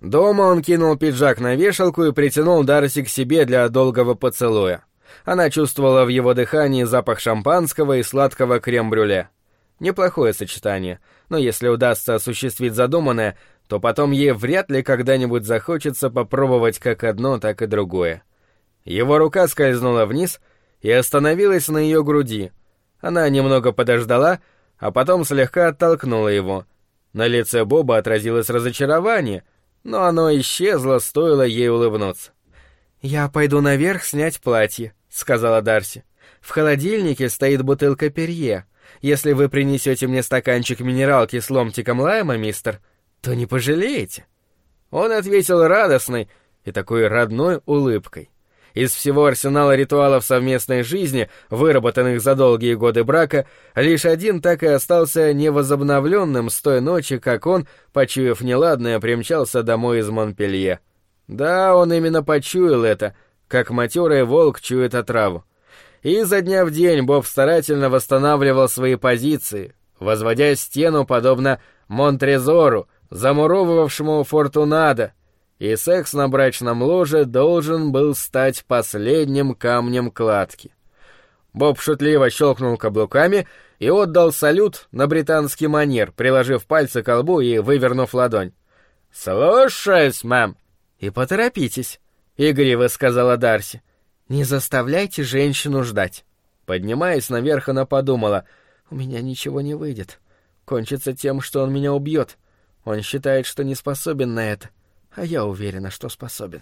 Дома он кинул пиджак на вешалку и притянул Дарси к себе для долгого поцелуя. Она чувствовала в его дыхании запах шампанского и сладкого крем-брюле. Неплохое сочетание, но если удастся осуществить задуманное, то потом ей вряд ли когда-нибудь захочется попробовать как одно, так и другое. Его рука скользнула вниз и остановилась на ее груди. Она немного подождала, а потом слегка оттолкнула его. На лице Боба отразилось разочарование, но оно исчезло, стоило ей улыбнуться. «Я пойду наверх снять платье», — сказала Дарси. «В холодильнике стоит бутылка Перье. Если вы принесете мне стаканчик минералки с ломтиком лайма, мистер, то не пожалеете». Он ответил радостной и такой родной улыбкой. Из всего арсенала ритуалов совместной жизни, выработанных за долгие годы брака, лишь один так и остался невозобновленным с той ночи, как он, почуяв неладное, примчался домой из Монпелье. Да, он именно почуял это, как матерый волк чует отраву. И изо дня в день Боб старательно восстанавливал свои позиции, возводя стену подобно Монтрезору, замуровывавшему Фортунадо, и секс на брачном ложе должен был стать последним камнем кладки. Боб шутливо щелкнул каблуками и отдал салют на британский манер, приложив пальцы к лбу и вывернув ладонь. «Слушаюсь, мэм!» «И поторопитесь», — игриво сказала Дарси. «Не заставляйте женщину ждать». Поднимаясь наверх, она подумала: «У меня ничего не выйдет. Кончится тем, что он меня убьет. Он считает, что не способен на это, а я уверена, что способен».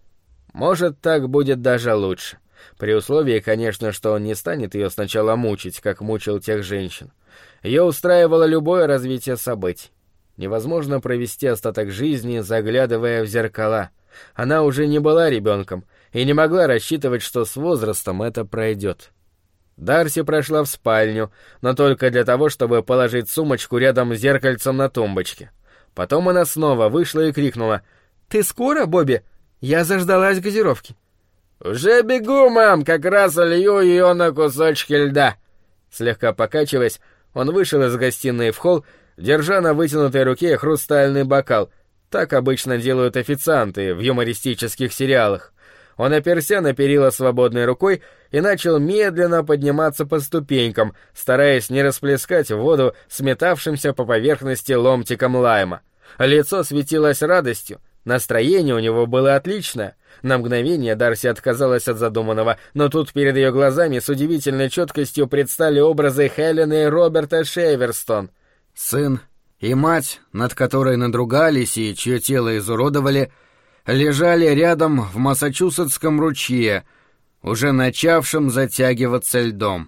Может, так будет даже лучше. При условии, конечно, что он не станет ее сначала мучить, как мучил тех женщин. Ее устраивало любое развитие событий. Невозможно провести остаток жизни, заглядывая в зеркала. Она уже не была ребенком и не могла рассчитывать, что с возрастом это пройдет. Дарси прошла в спальню, но только для того, чтобы положить сумочку рядом с зеркальцем на тумбочке. Потом она снова вышла и крикнула: «Ты скоро, Бобби? Я заждалась газировки». «Уже бегу, мам, как раз лью ее на кусочки льда». Слегка покачиваясь, он вышел из гостиной в холл, держа на вытянутой руке хрустальный бокал. Так обычно делают официанты в юмористических сериалах. Он оперся на перила свободной рукой и начал медленно подниматься по ступенькам, стараясь не расплескать воду сметавшимся по поверхности ломтиком лайма. Лицо светилось радостью, настроение у него было отличное. На мгновение Дарси отказалась от задуманного, но тут перед ее глазами с удивительной четкостью предстали образы Хелены и Роберта Шеверстон. Сын и мать, над которой надругались и чье тело изуродовали, лежали рядом в Массачусетском ручье, уже начавшем затягиваться льдом.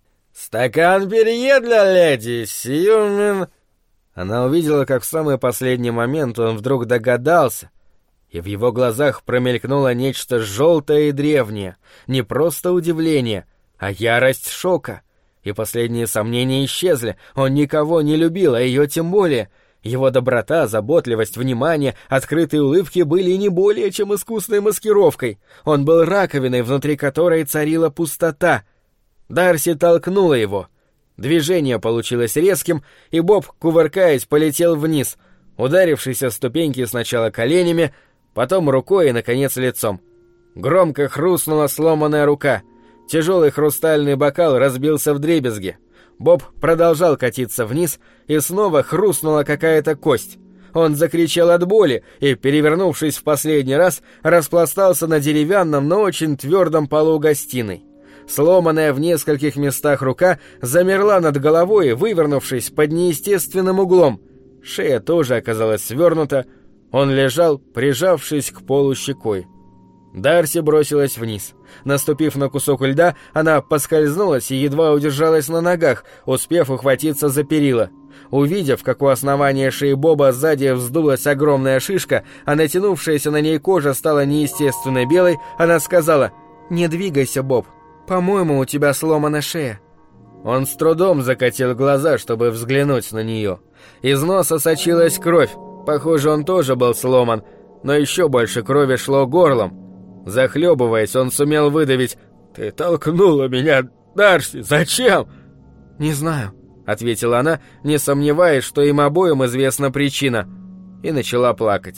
«Стакан Перье для леди, сию...» Она увидела, как в самый последний момент он вдруг догадался, и в его глазах промелькнуло нечто желтое и древнее, не просто удивление, а ярость шока. И последние сомнения исчезли, он никого не любил, а ее тем более. Его доброта, заботливость, внимание, открытые улыбки были не более чем искусной маскировкой. Он был раковиной, внутри которой царила пустота. Дарси толкнула его. Движение получилось резким, и Боб, кувыркаясь, полетел вниз, ударившись о ступеньки сначала коленями, потом рукой и, наконец, лицом. Громко хрустнула сломанная рука. Тяжелый хрустальный бокал разбился вдребезги. Боб продолжал катиться вниз, и снова хрустнула какая-то кость. Он закричал от боли и, перевернувшись в последний раз, распластался на деревянном, но очень твердом полу гостиной. Сломанная в нескольких местах рука замерла над головой, вывернувшись под неестественным углом. Шея тоже оказалась свернута. Он лежал, прижавшись к полу щекой. Дарси бросилась вниз. Наступив на кусок льда, она поскользнулась и едва удержалась на ногах, успев ухватиться за перила. Увидев, как у основания шеи Боба сзади вздулась огромная шишка, а натянувшаяся на ней кожа стала неестественно белой, она сказала: «Не двигайся, Боб. По-моему, у тебя сломана шея». Он с трудом закатил глаза, чтобы взглянуть на нее. Из носа сочилась кровь. Похоже, он тоже был сломан, но еще больше крови шло горлом. Захлебываясь, он сумел выдавить: «Ты толкнула меня, Дарси, зачем?» «Не знаю», — ответила она, не сомневаясь, что им обоим известна причина, и начала плакать.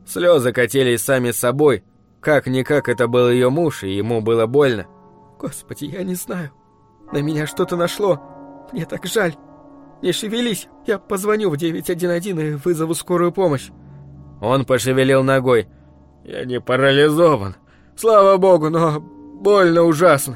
Слезы катились сами собой. Как-никак это был ее муж, и ему было больно. «Господи, я не знаю. На меня что-то нашло. Мне так жаль. Не шевелись, я позвоню в 911 и вызову скорую помощь». Он пошевелил ногой. «Я не парализован. Слава богу, но больно ужасно».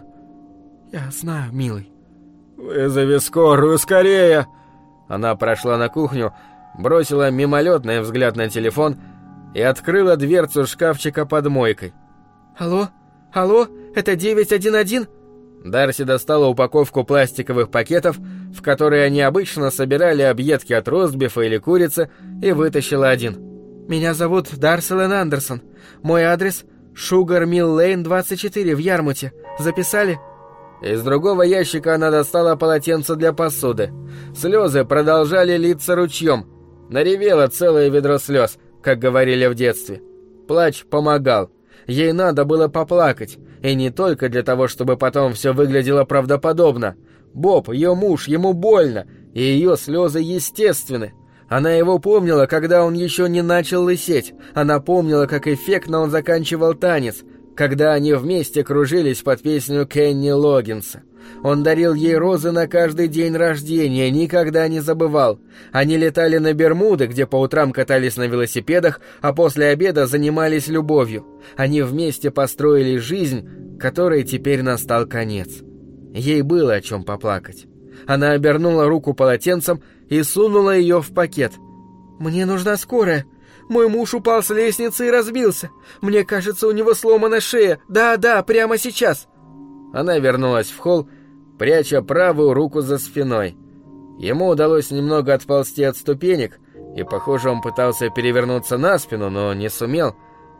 «Я знаю, милый». «Вызови скорую, скорее!» Она прошла на кухню, бросила мимолетный взгляд на телефон и открыла дверцу шкафчика под мойкой. «Алло? Алло? Это 911?» Дарси достала упаковку пластиковых пакетов, в которые они обычно собирали объедки от ростбифа или курицы, и вытащила один. «Меня зовут Дарселен Андерсон. Мой адрес — Шугар Милл Лейн, 24 в Ярмуте. Записали?» Из другого ящика она достала полотенце для посуды. Слезы продолжали литься ручьем. Наревела целое ведро слез, как говорили в детстве. Плач помогал. Ей надо было поплакать. И не только для того, чтобы потом все выглядело правдоподобно. Боб, ее муж, ему больно, и ее слезы естественны. Она его помнила, когда он еще не начал лысеть. Она помнила, как эффектно он заканчивал танец, когда они вместе кружились под песню Кенни Логгинса. Он дарил ей розы на каждый день рождения, никогда не забывал. Они летали на Бермуды, где по утрам катались на велосипедах, а после обеда занимались любовью. Они вместе построили жизнь, которой теперь настал конец. Ей было о чем поплакать. Она обернула руку полотенцем и сунула ее в пакет. «Мне нужна скорая. Мой муж упал с лестницы и разбился. Мне кажется, у него сломана шея. Да, прямо сейчас». Она вернулась в холл, пряча правую руку за спиной. Ему удалось немного отползти от ступенек, и, похоже, он пытался перевернуться на спину, но не сумел.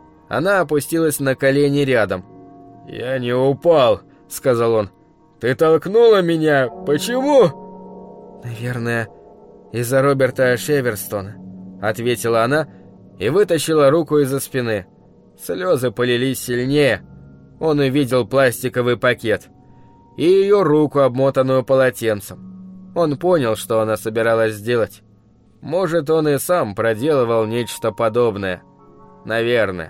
Она опустилась на колени рядом. «Я не упал», — сказал он. «Ты толкнула меня? Почему?» «Наверное, из-за Роберта Шеверстона», — ответила она и вытащила руку из-за спины. Слезы полились сильнее. Он увидел пластиковый пакет и ее руку, обмотанную полотенцем. Он понял, что она собиралась сделать. Может, он и сам проделывал нечто подобное. Наверное.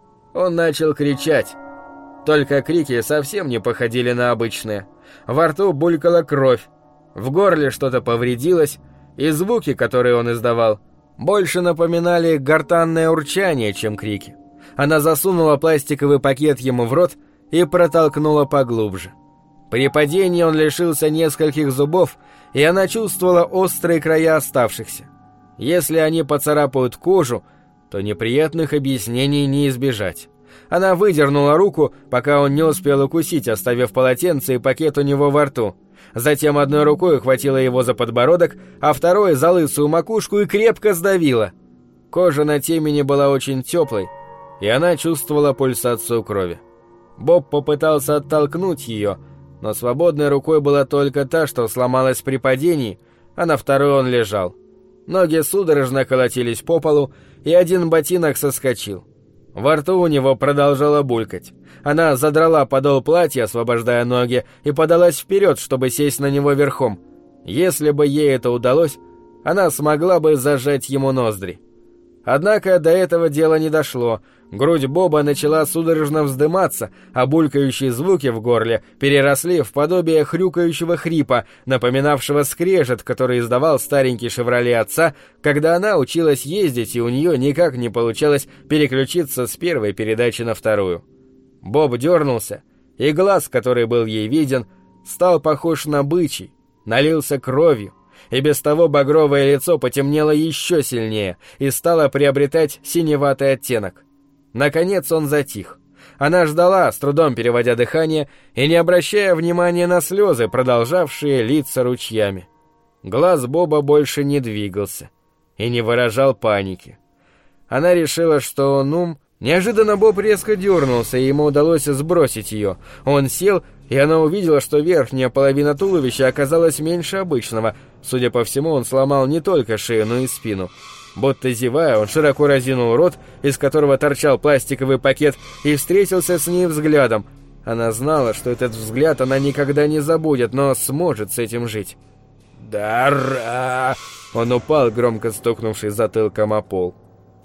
Он начал кричать. Только крики совсем не походили на обычные. Во рту булькала кровь, в горле что-то повредилось, и звуки, которые он издавал, больше напоминали гортанное урчание, чем крики. Она засунула пластиковый пакет ему в рот и протолкнула поглубже. При падении он лишился нескольких зубов, и она чувствовала острые края оставшихся. Если они поцарапают кожу, то неприятных объяснений не избежать. Она выдернула руку, пока он не успел укусить, оставив полотенце и пакет у него во рту. Затем одной рукой ухватила его за подбородок, а второй за лысую макушку и крепко сдавила. Кожа на темени была очень теплой, и она чувствовала пульсацию крови. Боб попытался оттолкнуть ее, но свободной рукой была только та, что сломалась при падении, а на второй он лежал. Ноги судорожно колотились по полу, и один ботинок соскочил. Во рту у него продолжало булькать. Она задрала подол платья, освобождая ноги, и подалась вперед, чтобы сесть на него верхом. Если бы ей это удалось, она смогла бы зажать ему ноздри. Однако до этого дела не дошло. Грудь Боба начала судорожно вздыматься, а булькающие звуки в горле переросли в подобие хрюкающего хрипа, напоминавшего скрежет, который издавал старенький «Шевроле» отца, когда она училась ездить, и у нее никак не получалось переключиться с первой передачи на вторую. Боб дернулся, и глаз, который был ей виден, стал похож на бычий, налился кровью, и без того багровое лицо потемнело еще сильнее и стало приобретать синеватый оттенок. Наконец он затих. Она ждала, с трудом переводя дыхание и не обращая внимания на слезы, продолжавшие литься ручьями. Глаз Боба больше не двигался и не выражал паники. Она решила, что он ум. Неожиданно Боб резко дернулся, и ему удалось сбросить ее. Он сел, и она увидела, что верхняя половина туловища оказалась меньше обычного. Судя по всему, он сломал не только шею, но и спину. Будто зевая, он широко разинул рот, из которого торчал пластиковый пакет, и встретился с ней взглядом. Она знала, что этот взгляд она никогда не забудет, но сможет с этим жить. «Дара!» Он упал, громко стукнувшись затылком о пол.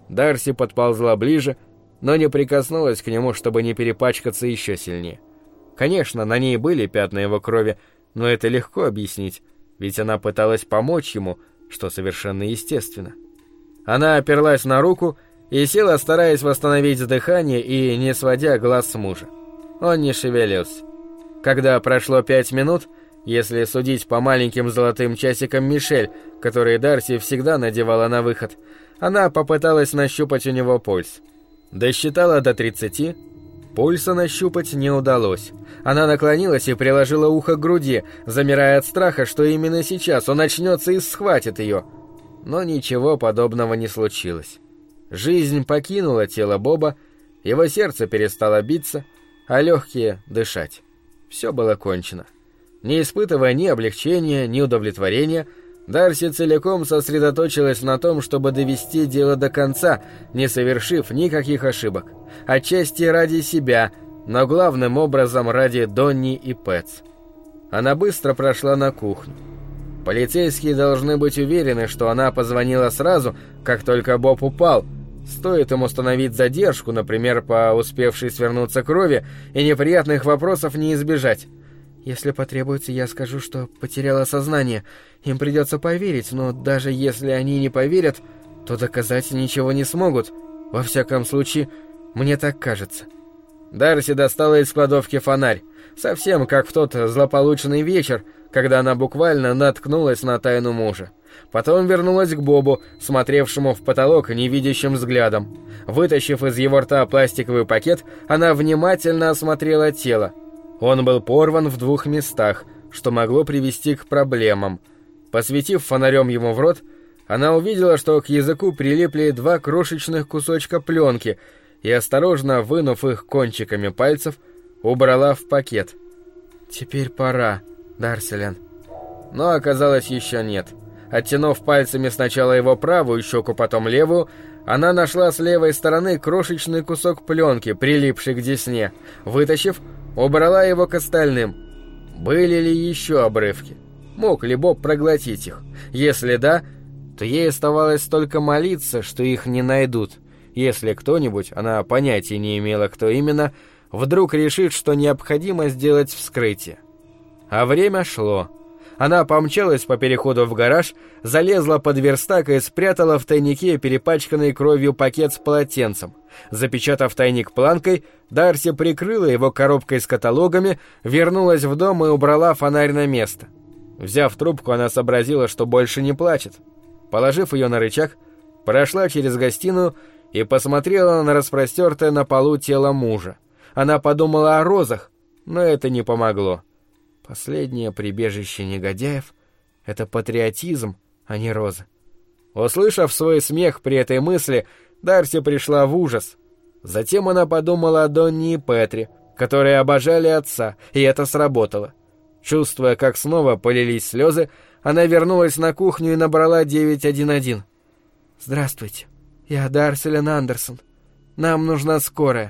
Дарси подползла ближе, но не прикоснулась к нему, чтобы не перепачкаться еще сильнее. Конечно, на ней были пятна его крови, но это легко объяснить, ведь она пыталась помочь ему, что совершенно естественно. Она оперлась на руку и села, стараясь восстановить дыхание и не сводя глаз с мужа. Он не шевелился. Когда прошло 5 минут, если судить по маленьким золотым часикам Мишель, которые Дарси всегда надевала на выход, она попыталась нащупать у него пульс. Досчитала до 30, пульса нащупать не удалось. Она наклонилась и приложила ухо к груди, замирая от страха, что именно сейчас он очнется и схватит ее. Но ничего подобного не случилось. Жизнь покинула тело Боба, его сердце перестало биться, а легкие — дышать. Все было кончено. Не испытывая ни облегчения, ни удовлетворения, Дарси целиком сосредоточилась на том, чтобы довести дело до конца, не совершив никаких ошибок. Отчасти ради себя, но главным образом ради Донни и Пэтс. Она быстро прошла на кухню. Полицейские должны быть уверены, что она позвонила сразу, как только Боб упал. Стоит им установить задержку, например, по успевшей свернуться крови, и неприятных вопросов не избежать. Если потребуется, я скажу, что потеряла сознание. Им придется поверить, но даже если они не поверят, то доказать ничего не смогут. Во всяком случае, мне так кажется. Дарси достала из кладовки фонарь, совсем как в тот злополучный вечер, когда она буквально наткнулась на тайну мужа. Потом вернулась к Бобу, смотревшему в потолок невидящим взглядом. Вытащив из его рта пластиковый пакет, она внимательно осмотрела тело. Он был порван в 2 местах, что могло привести к проблемам. Посветив фонарем ему в рот, она увидела, что к языку прилипли 2 крошечных кусочка пленки, и, осторожно вынув их кончиками пальцев, убрала в пакет. «Теперь пора, Дарсилен». Но оказалось еще нет. Оттянув пальцами сначала его правую щеку, потом левую, она нашла с левой стороны крошечный кусок пленки, прилипший к десне. Вытащив, убрала его к остальным. Были ли еще обрывки? Мог ли Боб проглотить их? Если да, то ей оставалось только молиться, что их не найдут. Если кто-нибудь, она понятия не имела, кто именно, вдруг решит, что необходимо сделать вскрытие. А время шло. Она помчалась по переходу в гараж, залезла под верстак и спрятала в тайнике перепачканный кровью пакет с полотенцем. Запечатав тайник планкой, Дарси прикрыла его коробкой с каталогами, вернулась в дом и убрала фонарь на место. Взяв трубку, она сообразила, что больше не плачет. Положив ее на рычаг, прошла через гостиную и посмотрела на распростертое на полу тело мужа. Она подумала о розах, но это не помогло. Последнее прибежище негодяев — это патриотизм, а не розы. Услышав свой смех при этой мысли, Дарси пришла в ужас. Затем она подумала о Донни и Петри, которые обожали отца, и это сработало. Чувствуя, как снова полились слезы, она вернулась на кухню и набрала 911. «Здравствуйте, я Дарсилен Андерсон. Нам нужна скорая».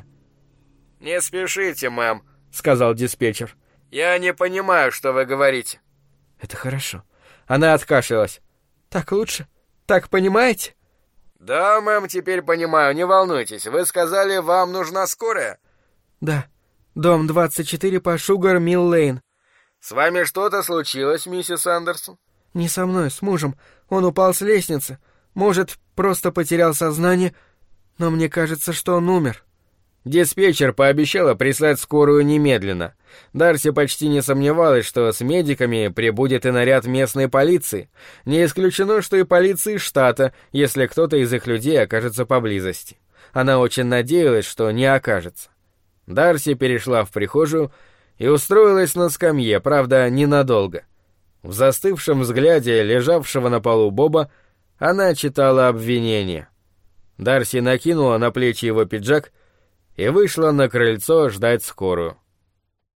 «Не спешите, мэм», — сказал диспетчер. «Я не понимаю, что вы говорите». «Это хорошо». Она откашлялась. «Так лучше? Так понимаете?» «Да, мэм, теперь понимаю, не волнуйтесь. Вы сказали, вам нужна скорая?» «Да. Дом 24 по Шугар-Милл-Лейн». «С вами что-то случилось, миссис Андерсон?» «Не со мной, с мужем. Он упал с лестницы. Может, просто потерял сознание, но мне кажется, что он умер». Диспетчер пообещала прислать скорую немедленно. Дарси почти не сомневалась, что с медиками прибудет и наряд местной полиции. Не исключено, что и полиции штата, если кто-то из их людей окажется поблизости. Она очень надеялась, что не окажется. Дарси перешла в прихожую и устроилась на скамье, правда, ненадолго. В застывшем взгляде лежавшего на полу Боба она читала обвинение. Дарси накинула на плечи его пиджак и вышла на крыльцо ждать скорую.